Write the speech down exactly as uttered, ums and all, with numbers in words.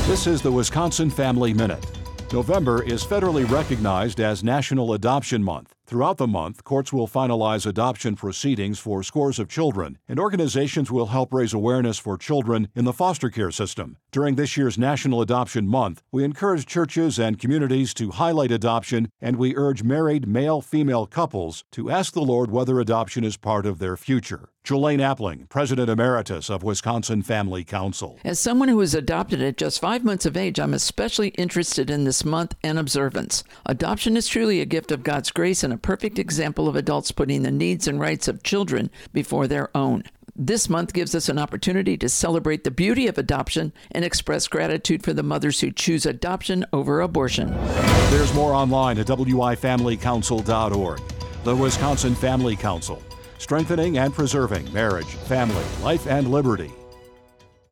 This is the Wisconsin Family Minute. November is federally recognized as National Adoption Month. Throughout the month, courts will finalize adoption proceedings for scores of children, and organizations will help raise awareness for children in the foster care system. During this year's National Adoption Month, we encourage churches and communities to highlight adoption, and we urge married male-female couples to ask the Lord whether adoption is part of their future. Jolene Appling, President Emeritus of Wisconsin Family Council. As someone who was adopted at just five months of age, I'm especially interested in this month and observance. Adoption is truly a gift of God's grace and a perfect example of adults putting the needs and rights of children before their own. This month gives us an opportunity to celebrate the beauty of adoption and express gratitude for the mothers who choose adoption over abortion. There's more online at w i family council dot org. The Wisconsin Family Council, strengthening and preserving marriage, family, life, and liberty.